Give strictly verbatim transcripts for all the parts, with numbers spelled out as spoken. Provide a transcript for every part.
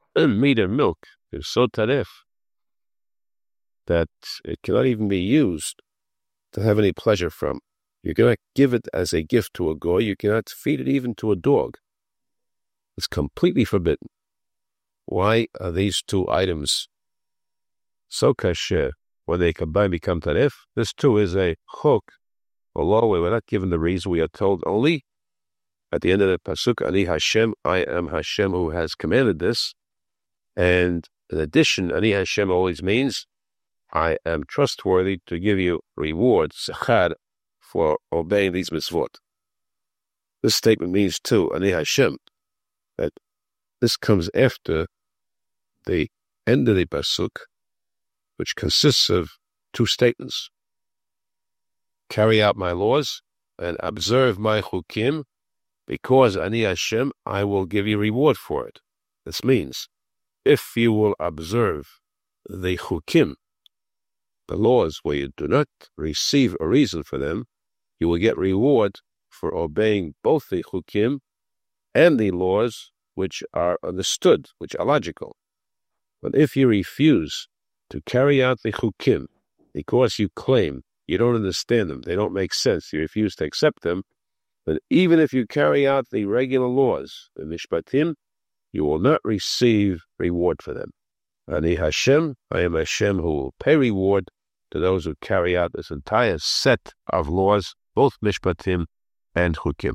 meat and milk is so taref that it cannot even be used to have any pleasure from. You cannot give it as a gift to a goy. You cannot feed it even to a dog. It's completely forbidden. Why are these two items so kasher when they combine become taref? This too is a chok, a law where we're not given the reason. We are told only at the end of the pasuk, Ani Hashem, I am Hashem who has commanded this. And in addition, Ani Hashem always means I am trustworthy to give you reward, sechar, for obeying these mitzvot. This statement means too, Ani Hashem, that this comes after the end of the pasuk, which consists of two statements. Carry out my laws and observe my chukim, because Ani Hashem, I will give you reward for it. This means, if you will observe the chukim, the laws where you do not receive a reason for them, you will get reward for obeying both the chukim and the laws which are understood, which are logical. But if you refuse to carry out the chukim because you claim you don't understand them, they don't make sense, you refuse to accept them, then even if you carry out the regular laws, the mishpatim, you will not receive reward for them. Ani Hashem, I am Hashem who will pay reward to those who carry out this entire set of laws, both mishpatim and chukim.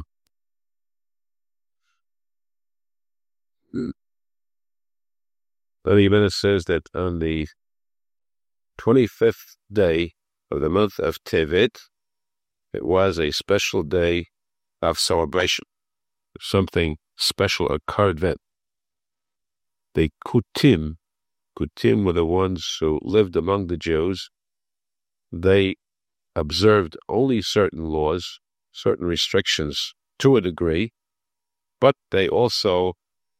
Then the Yemena says that on the twenty-fifth day of the month of Tevet, it was a special day of celebration. Something special occurred then. The Kutim, Kutim were the ones who lived among the Jews. They observed only certain laws, certain restrictions to a degree, but they also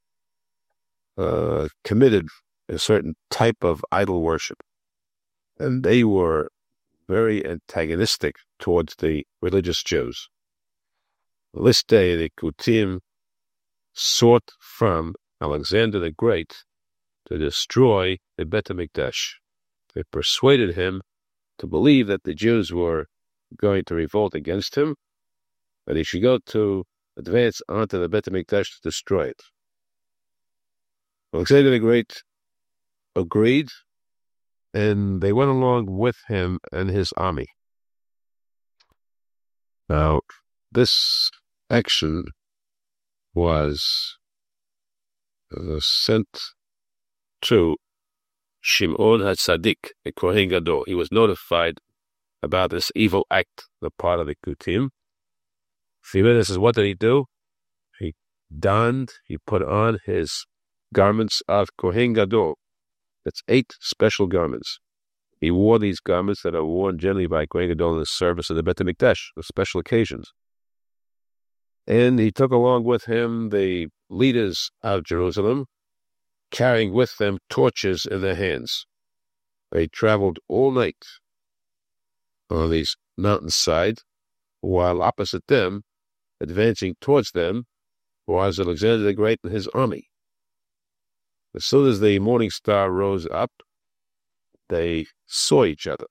uh, committed a certain type of idol worship. And they were very antagonistic towards the religious Jews. This day, the Kutim sought from Alexander the Great to destroy the Bet HaMikdash. They persuaded him to believe that the Jews were going to revolt against him, that he should go to advance onto the Bet HaMikdash to destroy it. Alexander the Great agreed, and they went along with him and his army. Now, this action was uh, sent to Shimon HaTzadik, a Kohen Gadol. He was notified about this evil act, the part of the Kutim. This is what did he do? He donned, he put on his garments of Kohen Gadol. That's eight special garments. He wore these garments that are worn generally by Kohen Gadol in the service of the Bet HaMikdash, for special occasions. And he took along with him the leaders of Jerusalem, carrying with them torches in their hands. They traveled all night on these mountainside, while opposite them, advancing towards them, was Alexander the Great and his army. As soon as the morning star rose up, they saw each other.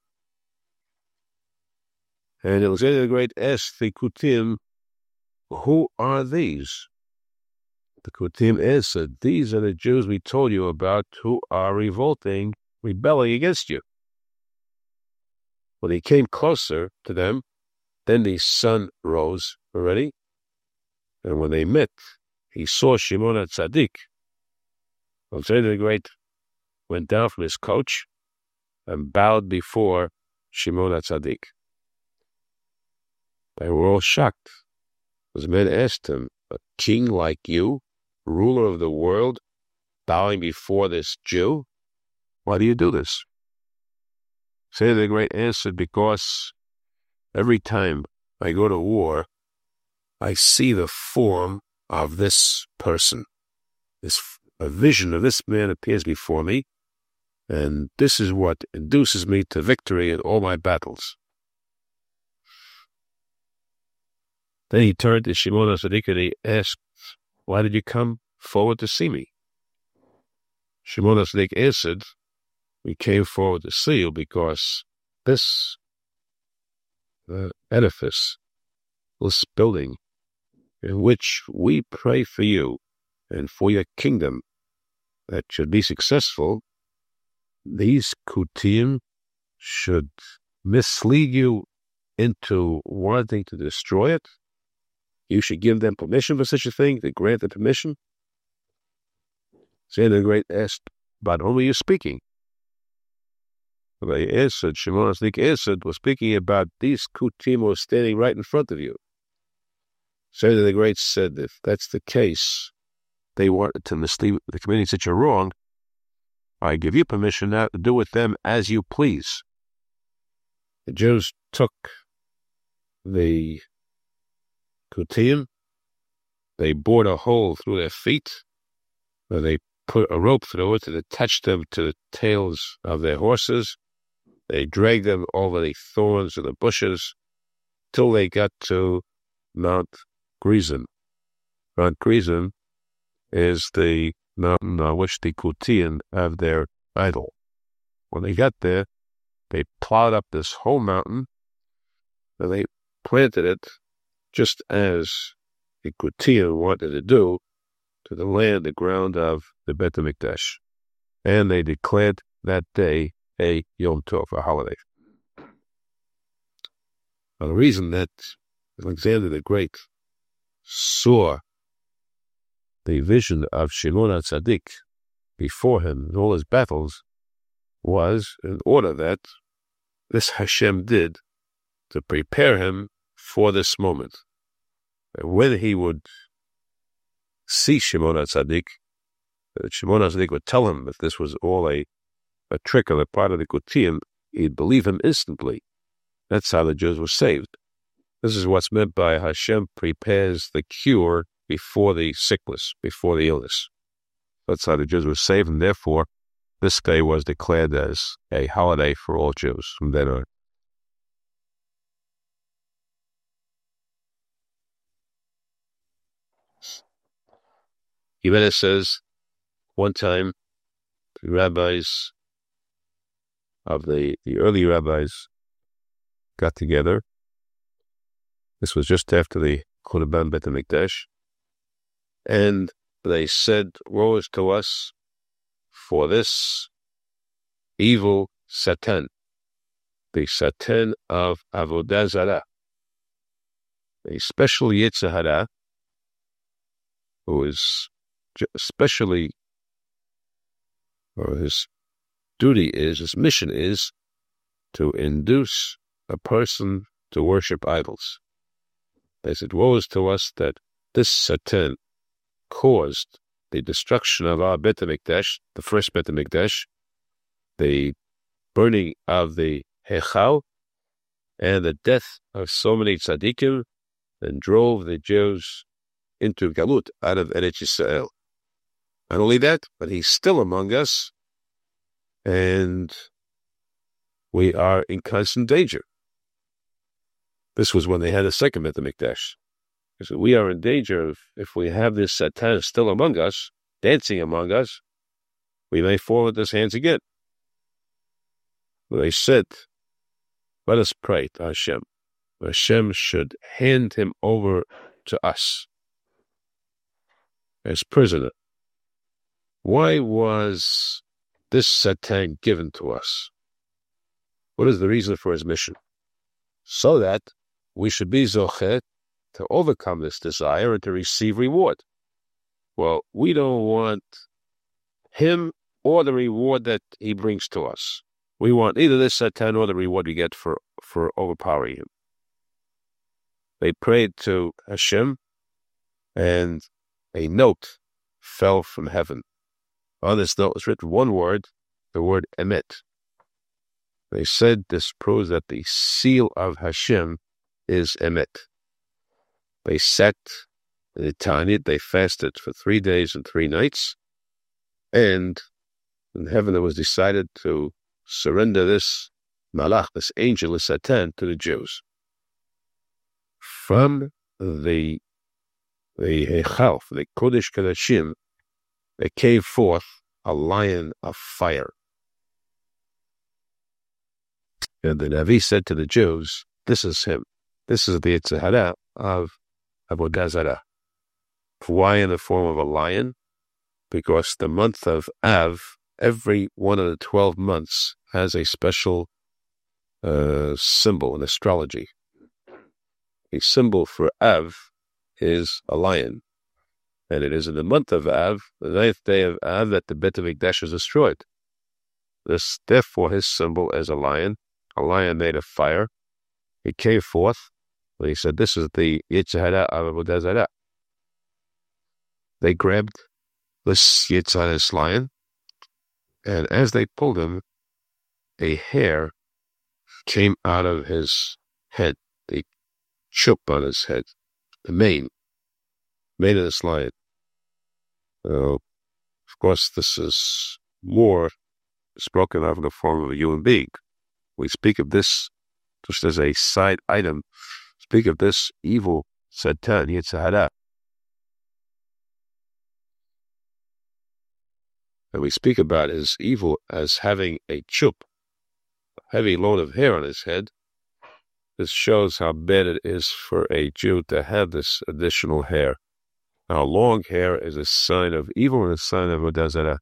And Alexander the Great asked the Kutim, who are these? The Kutim answered, these are the Jews we told you about who are revolting, rebelling against you. When he came closer to them, then the sun rose already. And when they met, he saw Shimon HaTzadik. Alexander the Great went down from his coach and bowed before Shimon HaTzadik. They were all shocked. Those men asked him, a king like you, ruler of the world, bowing before this Jew? Why do you do this? Alexander the Great answered, because every time I go to war, I see the form of this person. This a vision of this man appears before me, and this is what induces me to victory in all my battles. Then he turned to Shimon HaTzadik and he asked, why did you come forward to see me? Shimon HaTzadik answered, we came forward to see you because this uh, edifice, this building, in which we pray for you and for your kingdom that should be successful, these Kutim should mislead you into wanting to destroy it. You should give them permission for such a thing, to grant the permission. Say the Great asked, about whom are you speaking? They answered, Shimon HaTzadik answered, was speaking about these Kutim who are standing right in front of you. Say the Great said, if that's the case, they wanted to mislead the community that you're wrong, I give you permission now to do with them as you please. The Jews took the Kutim, they bored a hole through their feet, or they put a rope through it and attached them to the tails of their horses. They dragged them over the thorns and the bushes till they got to Mount Gerizim. Mount Gerizim is the mountain on which the Kutim have their idol. When they got there, they plowed up this whole mountain, and they planted it just as the Kutim wanted to do to the land, the ground of the Beit HaMikdash. And they declared that day a Yom Tov, a holiday. Now, the reason that Alexander the Great saw the vision of Shimon HaTzadik before him in all his battles was in order that this Hashem did to prepare him for this moment. And when he would see Shimon HaTzadik, Shimon HaTzadik would tell him that this was all a, a trick on the part of the Kutim, he'd believe him instantly. That's how the Jews were saved. This is what's meant by Hashem prepares the cure before the sickness, before the illness. That's how the Jews were saved, and therefore this day was declared as a holiday for all Jews from then on. Yemena says, one time, the rabbis of the, the early rabbis got together. This was just after the Churban Beit HaMikdash. And they said, woe is to us for this evil Satan, the Satan of Avodah Zarah, a special Yetzer Hara, who is especially, or his duty is, his mission is, to induce a person to worship idols. They said, woe is to us that this Satan caused the destruction of our Beit HaMikdash, the first Beit HaMikdash, the burning of the Hechal, and the death of so many tzaddikim, and drove the Jews into Galut, out of Eretz Yisrael. Not only that, but he's still among us, and we are in constant danger. This was when they had a second Beit HaMikdash. So we are in danger of, if we have this Satan still among us, dancing among us, we may fall into his hands again. They said, let us pray to Hashem. Hashem should hand him over to us as prisoner. Why was this Satan given to us? What is the reason for his mission? So that we should be zochet to overcome this desire and to receive reward. Well, we don't want him or the reward that he brings to us. We want either this Satan or the reward we get for, for overpowering him. They prayed to Hashem, and a note fell from heaven. On this note was written one word, the word emet. They said this proves that the seal of Hashem is emet. They sat in the Tanit, they fasted for three days and three nights, and in heaven it was decided to surrender this malach, this angel, this Satan, to the Jews. From the the Hechal, the Kodesh Kodashim, there came forth a lion of fire. And the Navi said to the Jews, this is him. This is the Yetzer Hara of Avodah Zarah. Why in the form of a lion? Because the month of Av, every one of the twelve months, has a special uh, symbol in astrology. A symbol for Av is a lion. And it is in the month of Av, the ninth day of Av, that the Beit HaMikdash is destroyed. This, therefore, his symbol is a lion, a lion made of fire. He came forth, and he said, this is the Yetzer Hara of Avodah Zarah. They grabbed this Yetzer Hara, this lion, and as they pulled him, a hair came out of his head, the chup on his head, the mane, mane of this lion. Uh, of course, this is more spoken of in the form of a human being. We speak of this just as a side item. Speak of this evil Satan, Yetzer Hara. And we speak about his evil as having a chup, a heavy load of hair on his head. This shows how bad it is for a Jew to have this additional hair. Now, long hair is a sign of evil and a sign of Avodah Zarah.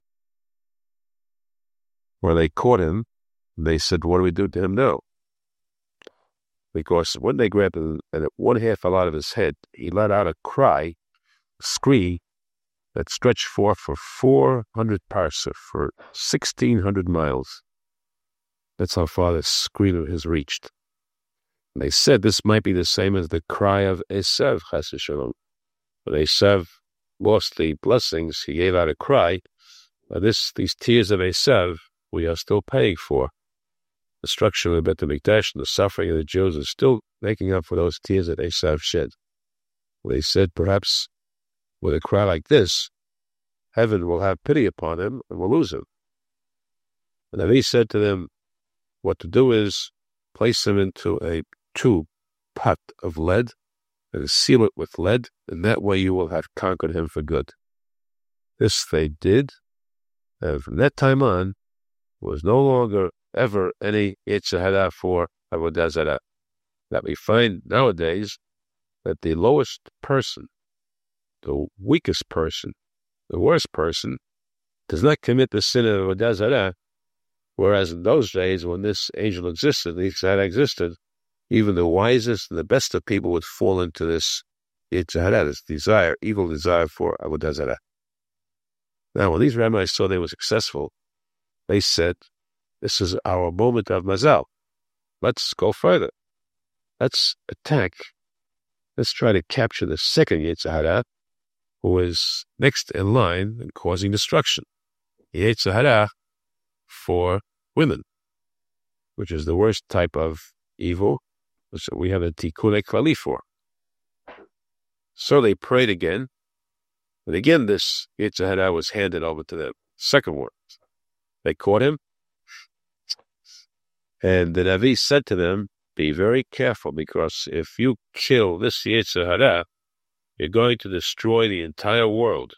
Where they caught him, they said, what do we do to him now? Because when they grabbed him and one hair fell out of his head, he let out a cry, a scream, that stretched forth for four hundred parsec, for sixteen hundred miles. That's how far this scream of his reached. And they said this might be the same as the cry of Esav, Chas v'Shalom. When Esav lost the blessings, he gave out a cry. Now this, these tears of Esav, we are still paying for. The destruction of the Beit HaMikdash and the suffering of the Jews is still making up for those tears that Esav shed. They said, perhaps with a cry like this, heaven will have pity upon him and will lose him. And then he said to them, what to do is place him into a tube, pot of lead, and seal it with lead, and that way you will have conquered him for good. This they did, and from that time on, was no longer ever any Yetzer Hara for Avodah Zarah. That we find nowadays that the lowest person, the weakest person, the worst person, does not commit the sin of Avodah Zarah, whereas in those days when this angel existed, the Yetzer Hara existed, even the wisest and the best of people would fall into this Yetzer Hara, this desire, evil desire for Avodah Zarah. Now, when these rabbis saw they were successful, they said, this is our moment of mazal. Let's go further. Let's attack. Let's try to capture the second Yetzer Hara, who is next in line and causing destruction. Yetzer Hara for women, which is the worst type of evil, which we have a tikkun klali for. So they prayed again, and again this Yetzer Hara was handed over to them. Second one. They caught him, and the Navi said to them, be very careful, because if you kill this Yetzer Hara, you're going to destroy the entire world.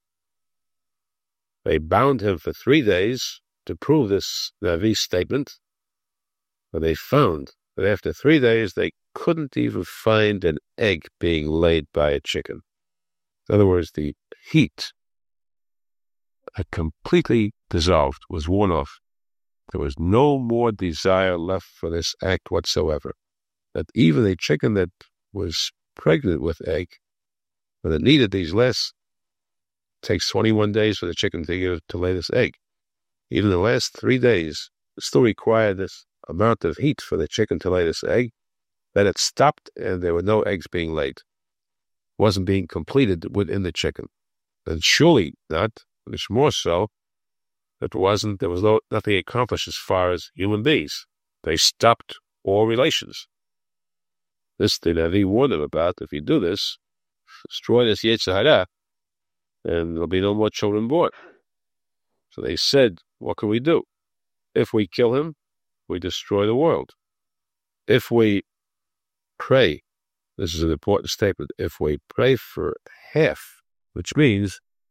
They bound him for three days to prove this Navi statement, but they found that after three days they couldn't even find an egg being laid by a chicken. In other words, the heat had completely dissolved, was worn off. There was no more desire left for this act whatsoever. That even a chicken that was pregnant with egg, but it needed these less, takes twenty-one days for the chicken to, give, to lay this egg. Even the last three days, it still required this amount of heat for the chicken to lay this egg. Then it stopped, and there were no eggs being laid. It wasn't being completed within the chicken. And surely not, much more so, it wasn't, there was no, nothing accomplished as far as human beings. They stopped all relations. This the Navi warned them about. If you do this, destroy this Yetzer Hara, and there'll be no more children born. So they said, what can we do? If we kill him, we destroy the world. If we pray, this is an important statement, if we pray for half, which means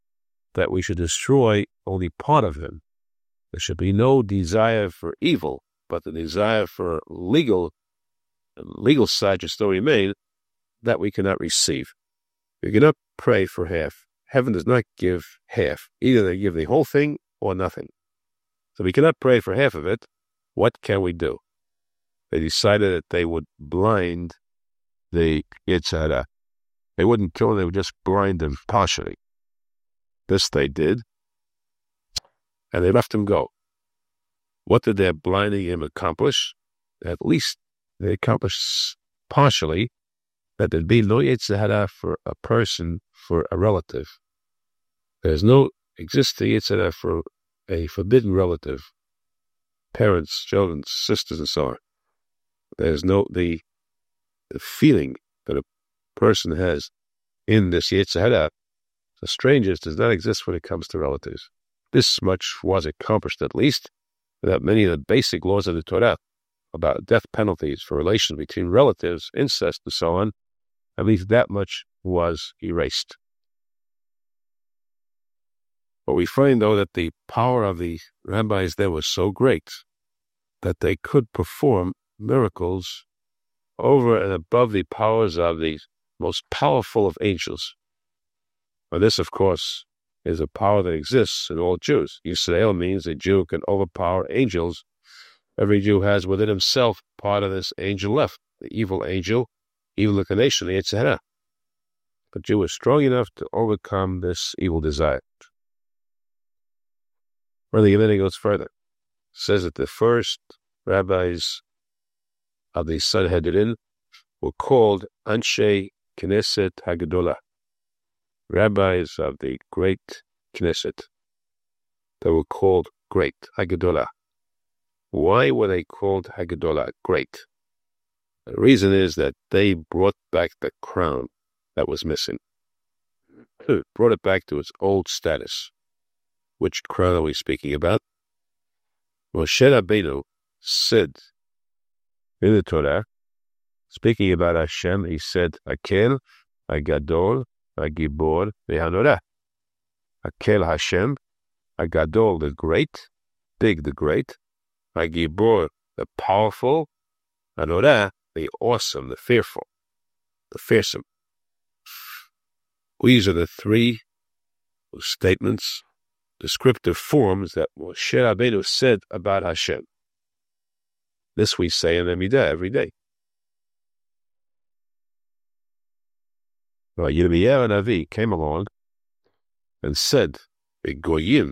that we should destroy only part of him. There should be no desire for evil, but the desire for legal, legal side should still remain, that we cannot receive. We cannot pray for half. Heaven does not give half. Either they give the whole thing or nothing. So we cannot pray for half of it. What can we do? They decided that they would blind the Yetzer Hara. They wouldn't kill him, they would just blind him partially. This they did, and they left him go. What did their blinding him accomplish? At least they accomplished partially that there'd be no Yetzer Hara for a person, for a relative. There's no existing Yetzer Hara for a forbidden relative, parents, children, sisters, and so on. There's no, the, the feeling that a person has in this Yetzer Hara, the strangers, does not exist when it comes to relatives. This much was accomplished, at least, that many of the basic laws of the Torah about death penalties for relations between relatives, incest, and so on, at least that much was erased. But we find, though, that the power of the rabbis there was so great that they could perform miracles over and above the powers of the most powerful of angels. Now, this, of course, is a power that exists in all Jews. Yisrael means a Jew can overpower angels. Every Jew has within himself part of this angel left, the evil angel, evil inclination, the Yetzer Hara. The Jew is strong enough to overcome this evil desire. Where the Gemara goes further. It says that the first rabbis of the Sanhedrin were called Anshe Knesset Hagadola, rabbis of the great Knesset. They were called great, Hagadola. Why were they called Hagadola, great? The reason is that they brought back the crown that was missing. Brought it back to its old status. Which crown are we speaking about? Moshe Rabbeinu said in the Torah, speaking about Hashem, he said, Akel, Agadol, Agibor, Vehanora. Akel Hashem, Agadol, the great, big, the great, Agibor, the powerful, Hanora, the awesome, the fearful, the fearsome. These are the three statements, descriptive forms that Moshe Rabbeinu said about Hashem. This we say in Amidah every day. Well, Yirmiyahu Navi came along and said, the Goyim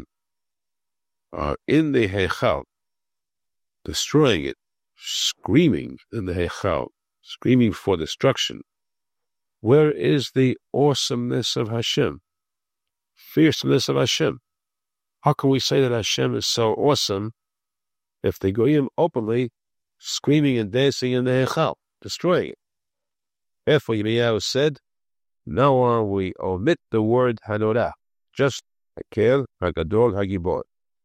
are in the Heichal, destroying it, screaming in the Heichal, screaming for destruction. Where is the awesomeness of Hashem? Fierceness of Hashem? How can we say that Hashem is so awesome if the Goyim openly screaming and dancing in the Heichal, destroying it? Therefore, Yirmiyahu said, now on we omit the word Hanora, just Hakel, Hagadol, Hagibor.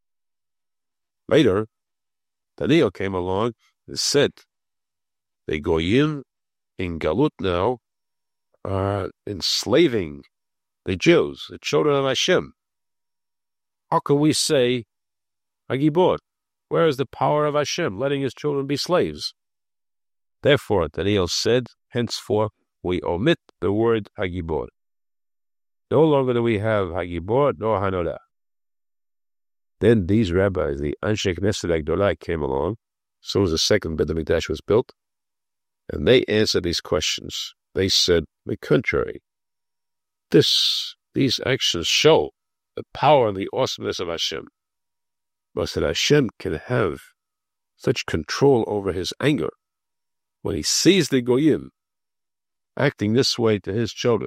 Later, Daniel came along and said, the Goyim in Galut now are enslaving the Jews, the children of Hashem. How can we say Hagibor? Where is the power of Hashem, letting his children be slaves? Therefore, Daniel said, henceforth, we omit the word Hagibor. No longer do we have Hagibor nor Hanora. Then these rabbis, the Anshe Knesset Hagdolah, came along, as soon as the second Beit HaMikdash was built, and they answered these questions. They said, the contrary. This, these actions show the power and the awesomeness of Hashem. But that Hashem can have such control over his anger when he sees the Goyim acting this way to his children,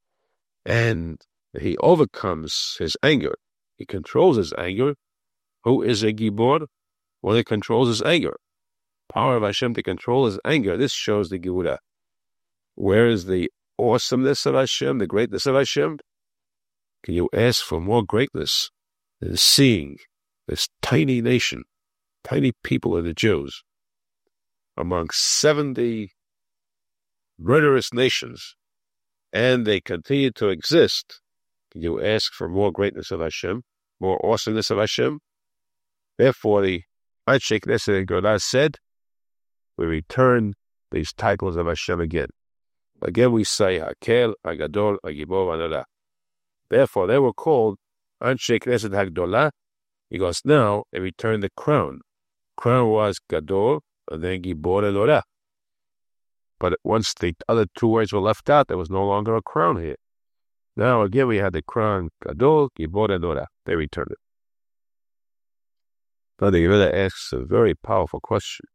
and he overcomes his anger. He controls his anger. Who is a Gibor? Well, he controls his anger. Power of Hashem to control his anger. This shows the Geula. Where is the awesomeness of Hashem, the greatness of Hashem? Can you ask for more greatness than seeing this tiny nation, tiny people of the Jews, among seventy murderous nations, and they continue to exist You ask for more greatness of Hashem, more awesomeness of Hashem. Therefore, the Anshe Knesset Gedolah said, we return these titles of Hashem again. Again, we say, Hakel, Hagadol, Hagibor, Hanodah. Therefore, they were called Anshe Knesset Hagdolah, because now they returned the crown. Crown was Gadol, and then Gibor and Hanodah. But once the other two words were left out, there was no longer a crown here. Now, again, we had the crown Gadol, Gibor, and Hanodah. They returned it. Now, the Gemara asks a very powerful question.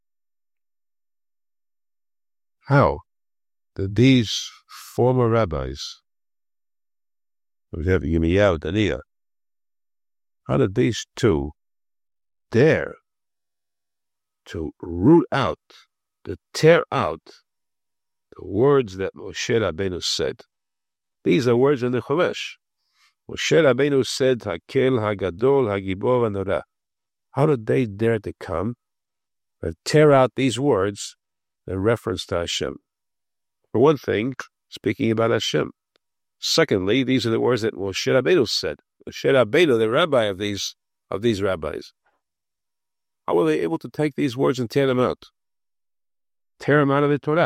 How did these former rabbis, we have Yirmiyahu, Daniel, how did these two dare to root out, to tear out the words that Moshe Rabbeinu said? These are words in the Chumash. Moshe Rabbeinu said, Hakel, Hagadol, Hagibor, Hanodah. How did they dare to come and tear out these words in reference to Hashem? For one thing, speaking about Hashem. Secondly, these are the words that Moshe Rabbeinu said. Moshe Rabbeinu, the rabbi of these of these rabbis. How were they able to take these words and tear them out? Tear them out of the Torah?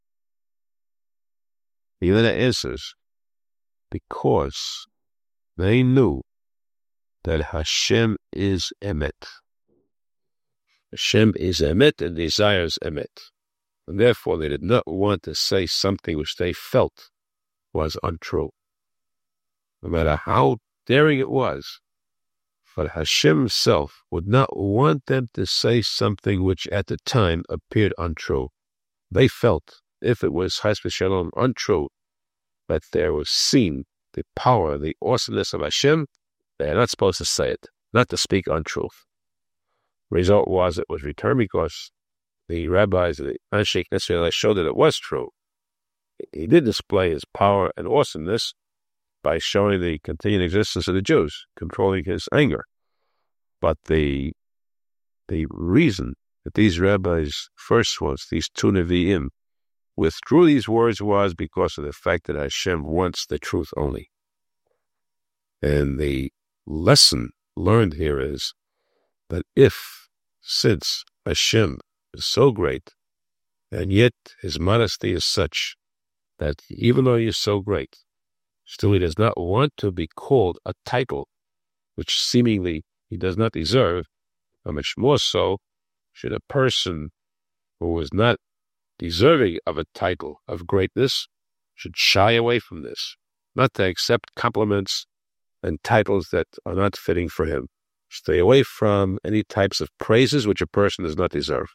The Yelena answers, because they knew that Hashem is Emet. Hashem is Emet and desires Emet. And therefore, they did not want to say something which they felt was untrue. No matter how daring it was, but Hashem himself would not want them to say something which at the time appeared untrue. They felt, if it was Chas v'Shalom untrue, that there was seen the power, the awesomeness of Hashem, they are not supposed to say it, not to speak untruth. Result was it was returned because the rabbis of the Anshe Knesset showed that it was true. He did display his power and awesomeness by showing the continued existence of the Jews, controlling his anger. But the the reason that these rabbis, first ones, these two Nevi'im, withdrew these words was because of the fact that Hashem wants the truth only. And the lesson learned here is that if, since Hashem is so great, and yet his modesty is such that even though he is so great, still he does not want to be called a title which seemingly he does not deserve, how much more so should a person who is not deserving of a title of greatness should shy away from this, not to accept compliments and titles that are not fitting for him. Stay away from any types of praises which a person does not deserve.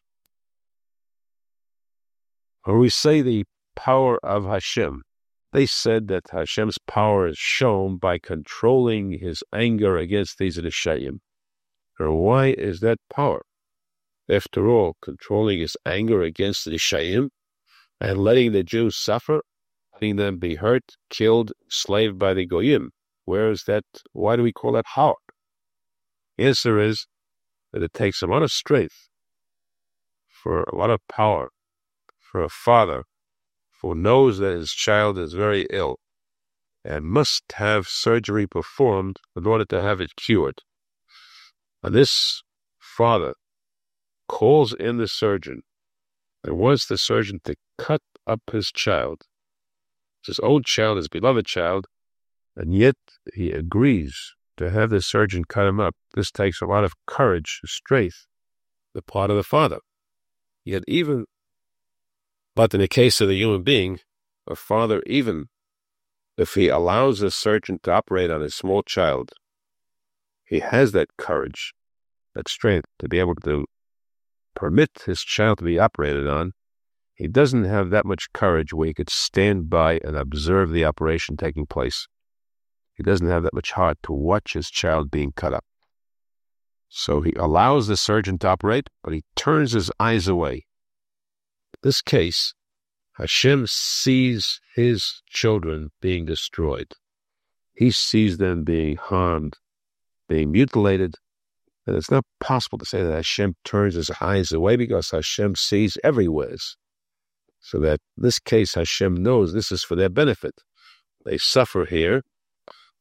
When we say the power of Hashem, they said that Hashem's power is shown by controlling his anger against these Rishayim. Or why is that power? After all, controlling his anger against the Rishayim and letting the Jews suffer, letting them be hurt, killed, enslaved by the Goyim. Where is that? Why do we call that power? The answer is that it takes a lot of strength, for a lot of power, for a father who knows that his child is very ill and must have surgery performed in order to have it cured. And this father calls in the surgeon and wants the surgeon to cut up his child, his own child, his beloved child, and yet he agrees to have the surgeon cut him up. This takes a lot of courage, strength, the part of the father. Yet even, but in the case of the human being, a father, even if he allows the surgeon to operate on a small child, he has that courage, that strength to be able to permit his child to be operated on. He doesn't have that much courage where he could stand by and observe the operation taking place. He doesn't have that much heart to watch his child being cut up. So he allows the surgeon to operate, but he turns his eyes away. In this case, Hashem sees his children being destroyed. He sees them being harmed, being mutilated, and it's not possible to say that Hashem turns his eyes away because Hashem sees everywhere. So that in this case, Hashem knows this is for their benefit. They suffer here,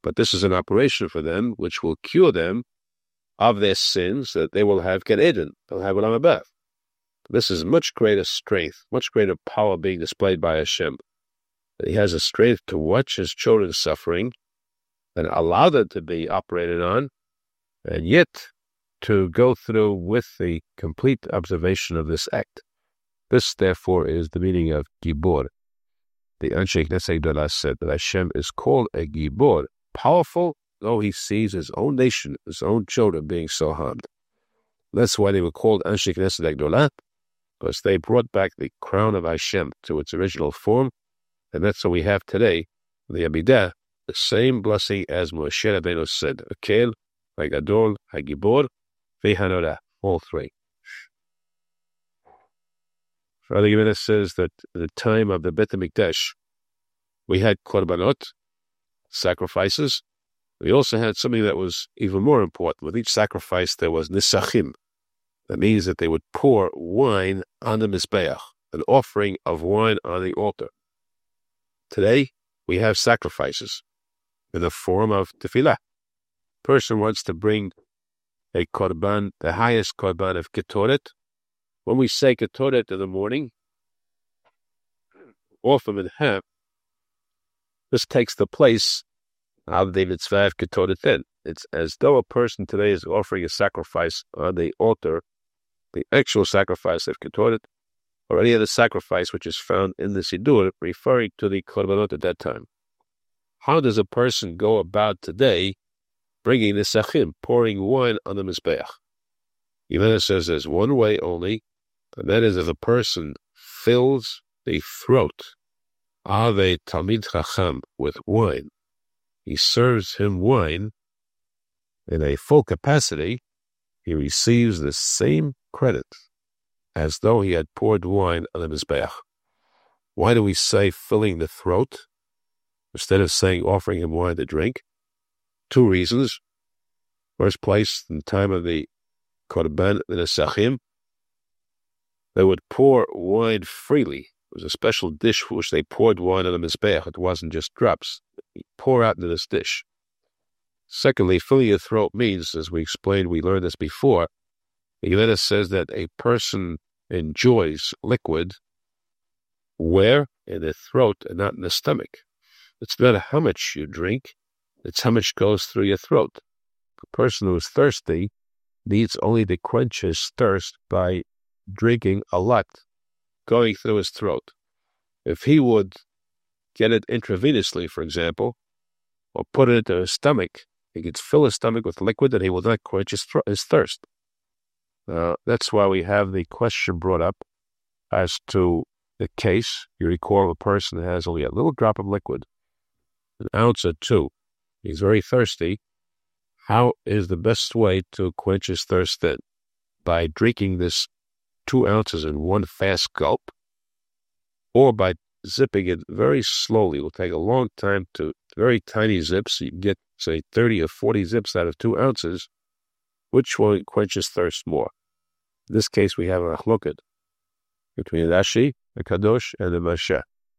But this is an operation for them which will cure them of their sins, that they will have Gan Eden. They'll have Olam Haba. This is much greater strength, much greater power being displayed by Hashem. That He has a strength to watch His children suffering and allow them to be operated on, and yet to go through with the complete observation of this act. This, therefore, is the meaning of Gibor. The Anshe Knesset Gdolah said that Hashem is called a Gibor, powerful, though He sees His own nation, His own children being so harmed. That's why they were called Anshe Knesset Gdolah, because they brought back the crown of Hashem to its original form, and that's what we have today, the Amidah, the same blessing as Moshe Rabbeinu said, Akel, Hagadol, Hagibor, Vehanora, all three. Father Gemara says that at the time of the Beit HaMikdash, we had korbanot, sacrifices. We also had something that was even more important. With each sacrifice, there was nisachim. That means that they would pour wine on the mizbeach, an offering of wine on the altar. Today, we have sacrifices in the form of tefillah. Person wants to bring a korban, the highest korban of ketoret. When we say ketoret in the morning, often in half, this takes the place of the mitzvah of ketoret then. It's as though a person today is offering a sacrifice on the altar, the actual sacrifice of ketoret, or any other sacrifice which is found in the Siddur, referring to the korbanot at that time. How does a person go about today bringing the sachim, pouring wine on the mizbeach? Yemena says there's one way only, and that is if a person fills the throat of a Talmid Chacham with wine. He serves him wine in a full capacity. He receives the same credit as though he had poured wine on the mizbeach. Why do we say filling the throat instead of saying offering him wine to drink? Two reasons. First place, in the time of the korban, the nesachim, they would pour wine freely. It was a special dish for which they poured wine on the mizbeach. It wasn't just drops. You pour out into this dish. Secondly, filling your throat means, as we explained, we learned this before, the Yemena says that a person enjoys liquid where? In the throat and not in the stomach. It's not how much you drink, it's how much goes through your throat. A person who is thirsty needs only to quench his thirst by drinking a lot, going through his throat. If he would get it intravenously, for example, or put it into his stomach, he could fill his stomach with liquid and he will not quench his, th- his thirst. Uh, that's why we have the question brought up as to the case. You recall a person has only a little drop of liquid, an ounce or two. He's very thirsty. How is the best way to quench his thirst then? By drinking this two ounces in one fast gulp, or by zipping it very slowly. It will take a long time to very tiny zips. You can get, say, thirty or forty zips out of two ounces. Which one quenches thirst more? In this case, we have a achloket between Rashi, the Kadosh, and the Masha.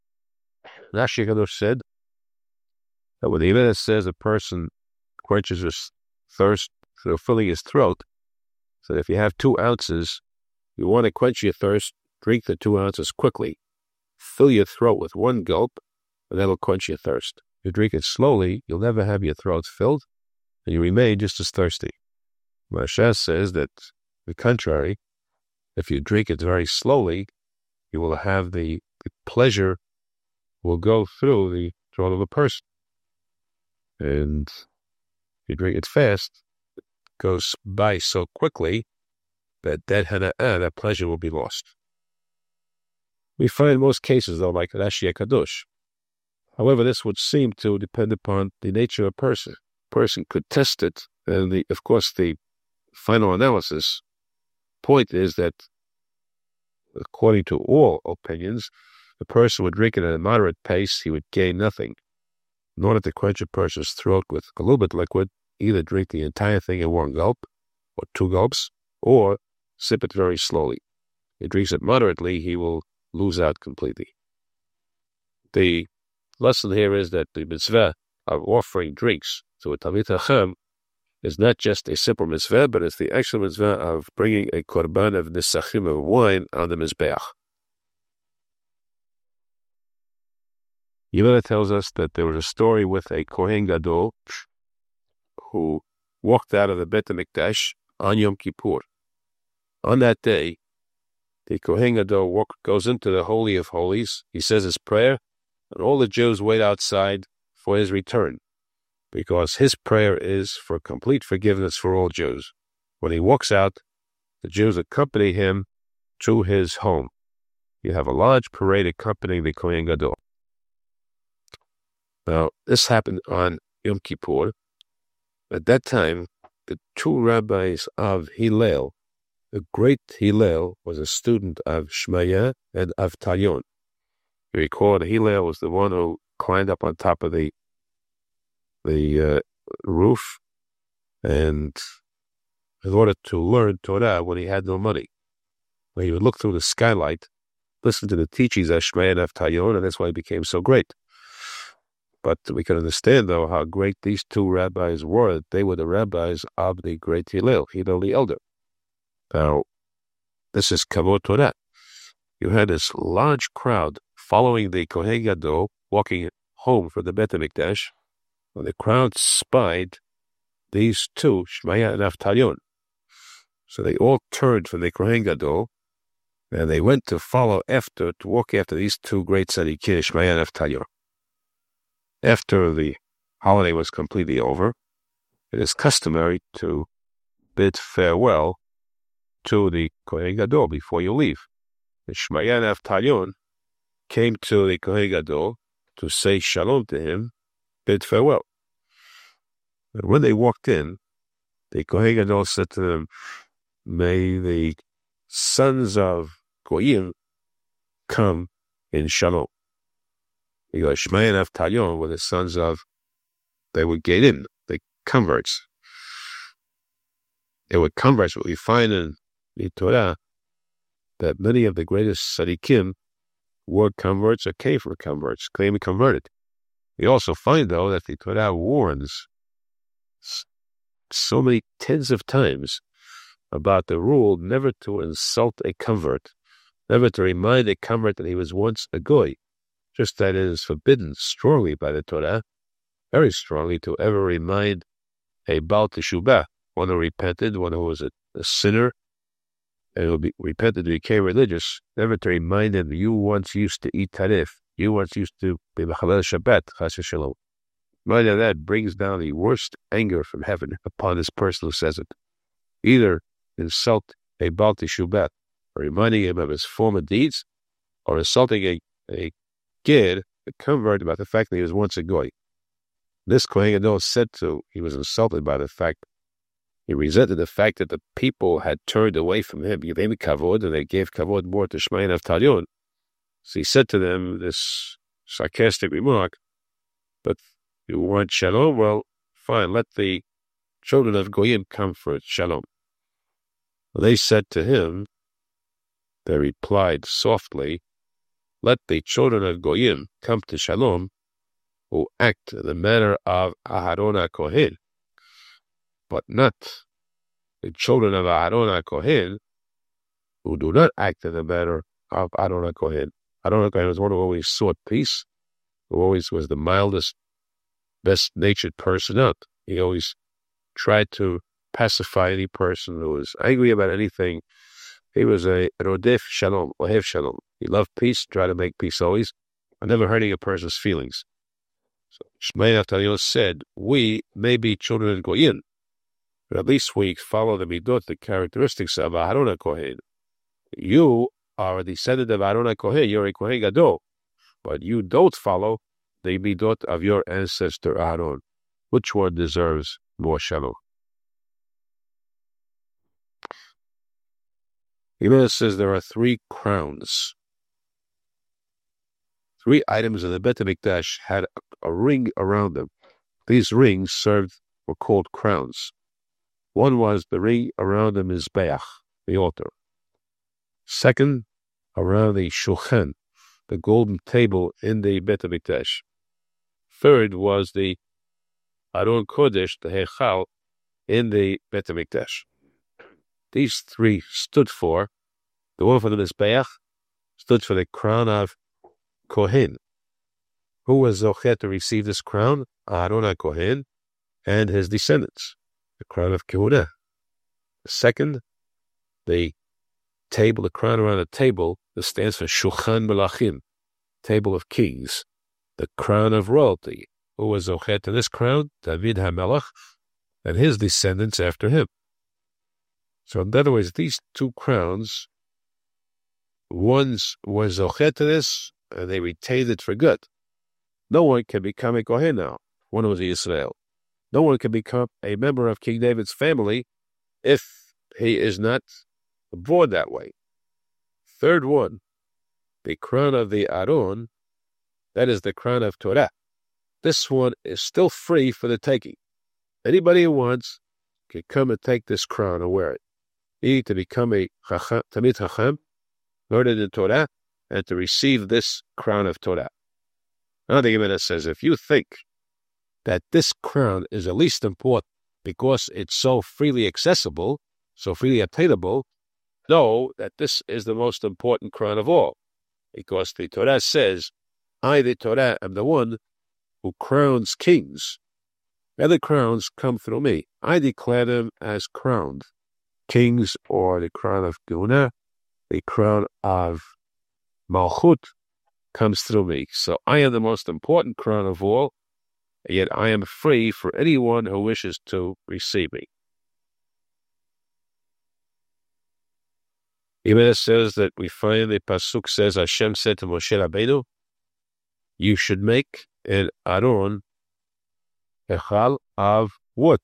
Rashi Kadosh said that when the Yemena says a person quenches his thirst through filling his throat, so if you have two ounces, you want to quench your thirst, drink the two ounces quickly. Fill your throat with one gulp, and that'll quench your thirst. If you drink it slowly, you'll never have your throat filled, and you remain just as thirsty. Masha says that, the contrary, if you drink it very slowly, you will have the, the pleasure will go through the throat of a person. And if you drink it fast, it goes by so quickly that that hana'ah, that pleasure will be lost. We find most cases, though, like Rashi HaKadosh. However, this would seem to depend upon the nature of a person. A person could test it, and the, of course, the final analysis point is that, according to all opinions, the person would drink it at a moderate pace, he would gain nothing. In order to quench a person's throat with a little bit liquid, either drink the entire thing in one gulp, or two gulps, or sip it very slowly. If he drinks it moderately, he will lose out completely. The lesson here is that the mitzvah of offering drinks to a Talmid Chacham is not just a simple mitzvah, but it's the actual mitzvah of bringing a korban of nisachim of wine on the mizbeach. Yevamot tells us that there was a story with a Kohen Gadol who walked out of the Beit HaMikdash on Yom Kippur. On that day, the Kohen Gadol walk, goes into the Holy of Holies, he says his prayer, and all the Jews wait outside for his return, because his prayer is for complete forgiveness for all Jews. When he walks out, the Jews accompany him to his home. You have a large parade accompanying the Kohen Gadol. Now, this happened on Yom Kippur. At that time, the two rabbis of Hillel, the great Hillel, was a student of Shmaya and Avtalion. You recall that Hillel was the one who climbed up on top of the the uh, roof, and in order to learn Torah when he had no money, when he would look through the skylight, listen to the teachings of Shmaya and Avtalion, and that's why he became so great. But we can understand, though, how great these two rabbis were. They were the rabbis of the great Hillel, Hillel the Elder. Now, this is Kavod Torah. You had this large crowd following the Kohen Gadol, walking home from the Beit HaMikdash, and the crowd spied these two, Shmaya and Avtalion. So they all turned from the Kohen Gadol, and they went to follow after, to walk after these two great tzaddikim, Shmaya and Avtalion. After the holiday was completely over, it is customary to bid farewell to the Kohen Gadol before you leave. The Shmaya and Avtalion came to the Kohen Gadol to say shalom to him, bid farewell. And when they walked in, the Kohen Gadol said to them, "May the sons of Goyim come in shalom." Because Shmaya and Avtalion were the sons of, they were Gedim, the converts. They were converts. What we find in the Torah, that many of the greatest tzaddikim were converts or came from converts, claim converted. We also find, though, that the Torah warns so many tens of times about the rule never to insult a convert, never to remind a convert that he was once a goy. Just that it is forbidden strongly by the Torah, very strongly, to ever remind a Baal Teshubah, one who repented, one who was a, a sinner, and who be, repented and became religious, never to remind him, you once used to eat tarif, you once used to be Mechalel Shabbat, Chas v'Shalom. Mind of that brings down the worst anger from heaven upon this person who says it. Either insult a Baal Teshubah, or reminding him of his former deeds, or insulting a, a kid, a convert, about the fact that he was once a goy. This Kohen Gadol said to, he was insulted by the fact, he resented the fact that the people had turned away from him, gave him kavod, and they gave kavod more to Shmaya and Avtalion. So he said to them this sarcastic remark, "But you want shalom? Well, fine, let the children of Goyim come for shalom." They said to him, they replied softly, "Let the children of Goyim come to shalom who act in the manner of Aharon HaKohen, but not the children of Aharon HaKohen who do not act in the manner of Aharon HaKohen." Aharon HaKohen was one who always sought peace, who always was the mildest, best-natured person out. He always tried to pacify any person who was angry about anything. He was a rodef shalom, ohev shalom. He loved peace, tried to make peace always, and never hurting a person's feelings. So Shmaya and Avtalion said, we may be children of Goyim, but at least we follow the midot, the characteristics of Aharon HaKohen. You are a descendant of Aharon HaKohen, you're a Kohen Gadol, but you don't follow the midot of your ancestor Aharon. Which one deserves more shalom? Yevamot says there are three crowns. Three items in the Beit HaMikdash had a, a ring around them. These rings served, were called crowns. One was the ring around the Mizbeach, the altar. Second, around the Shulchan, the golden table in the Beit HaMikdash. Third was the Aron Kodesh, the Heichal, in the Bet HaMikdash. These three stood for, the one for the Mizbeach stood for the crown of Kohen. Who was Zochet to receive this crown? Aaron HaKohen and his descendants, the crown of Kehunah. The second, the table, the crown around the table, that stands for Shulchan Melachim, table of kings, the crown of royalty. Who was Zochet to this crown? David HaMelech and his descendants after him. So in other words, these two crowns, one was Zochet to this, and they retained it for good. No one can become a Kohen now, one was Israel. No one can become a member of King David's family if he is not born that way. Third one, the crown of the Aron, that is the crown of Torah. This one is still free for the taking. Anybody who wants can come and take this crown and wear it. You need to become a chacham, Tamid Chacham, learn it in Torah, and to receive this crown of Torah. Another Gemara says, if you think that this crown is the least important because it's so freely accessible, so freely attainable, know that this is the most important crown of all. Because the Torah says, I, the Torah, am the one who crowns kings. Other crowns come through me. I declare them as crowned. Kings, or the crown of Kehunah, the crown of Malchut, comes through me. So I am the most important crown of all, yet I am free for anyone who wishes to receive me. Even says that we find the Pasuk says, Hashem said to Moshe Rabbeinu, you should make an Aron Echal of wood.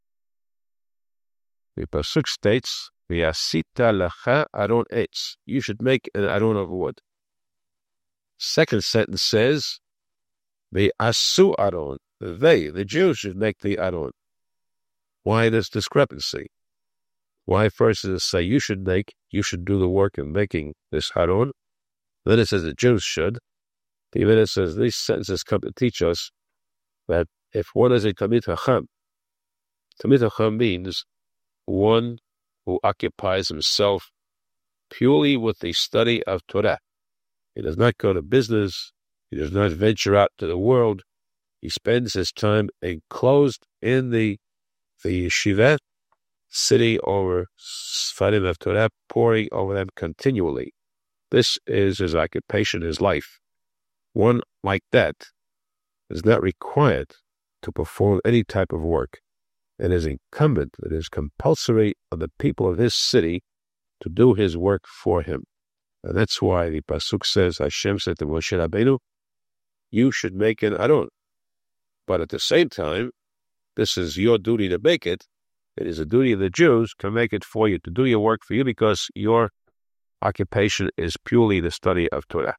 The Pasuk states, V'asita lacha Aron etz. You should make an Aron of wood. Second sentence says, V'asu Aron. They, the Jews, should make the Aron. Why this discrepancy? Why first does it say you should make, you should do the work of making this Aron? Then it says the Jews should. Even it says these sentences come to teach us that if one is a Tamid Chacham, Tamid Chacham means one who occupies himself purely with the study of Torah. He does not go to business. He does not venture out to the world. He spends his time enclosed in the, the yeshiva, sitting over Sfarim of Torah, pouring over them continually. This is his occupation, his life. One like that is not required to perform any type of work. It is incumbent, it is compulsory on the people of his city to do his work for him. And that's why the Pasuk says, Hashem said to Moshe Rabbeinu, you should make an Aron. But at the same time, this is your duty to make it. It is a duty of the Jews to make it for you, to do your work for you, because your occupation is purely the study of Torah.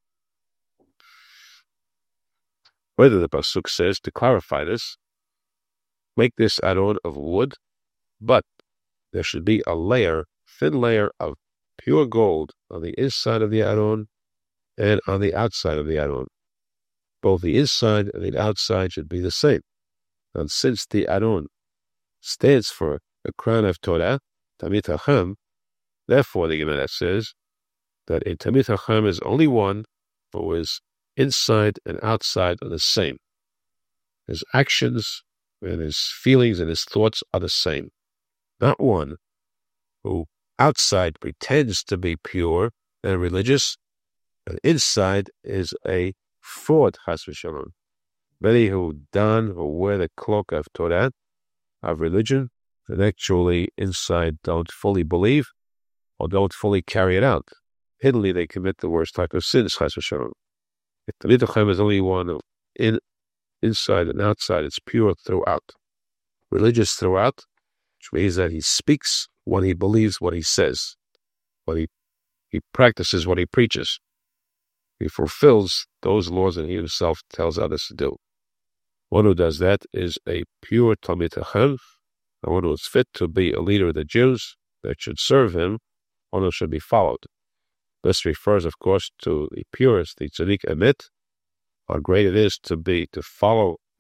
Whether the Pasuk says, to clarify this, make this Aron of wood, but there should be a layer, thin layer of pure gold on the inside of the Aron and on the outside of the Aron. Both the inside and the outside should be the same. And since the Aron stands for the crown of Torah, Tamid Chacham, therefore the Gemara says that a Tamid Chacham is only one who is inside and outside are the same. His actions and his feelings and his thoughts are the same. Not one who outside pretends to be pure and religious, and inside is a fraud, chas v'shalom. Many who don or wear the cloak of Torah, of religion, and actually inside don't fully believe or don't fully carry it out. Hiddenly they commit the worst type of sins, chas v'shalom. If Tamid Chacham is only one of in, inside and outside, it's pure throughout. Religious throughout, which means that he speaks what he believes, what he says. What he, he practices what he preaches. He fulfills those laws that he himself tells others to do. One who does that is a pure Tamid Chacham, and one who is fit to be a leader of the Jews that should serve him, one who should be followed. This refers, of course, to the purest, the Tzaddik Emet, how great it is to be, to follow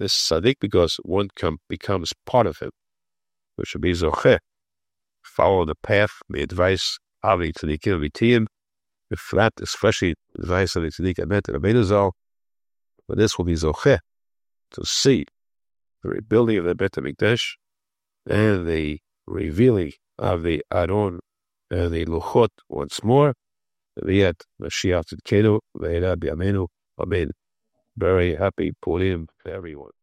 this tzaddik because one com- becomes part of him, which would be zocheh. Follow the path, the advice of the tzaddikim v'tiyim, if that, especially the advice of the tzaddik Emet and Rabbeinu Zal, but this will be zocheh, to see the rebuilding of the Beit HaMikdash and the revealing of the Aron and the Luchot once more. V'yet Mashiach Tzidkenu v'yera b'yameinu. Amen. Very happy Purim to everyone.